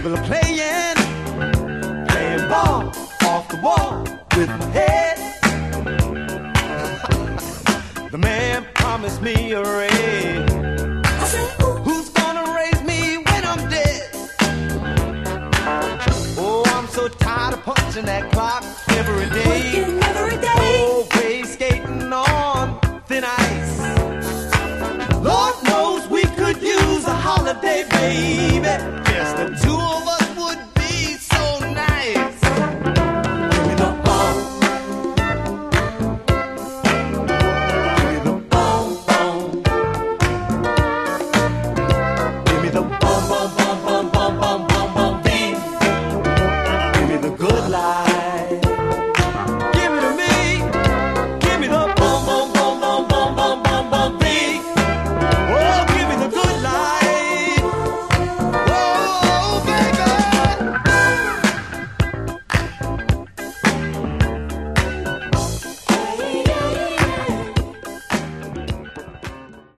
People are playing ball off the wall with my head. The man promised me a raise. I said, who's gonna raise me when I'm dead? Oh, I'm so tired of punching that clock every day. Working every day. Always skating on thin ice. Lord knows we could use a holiday, baby. Just the two of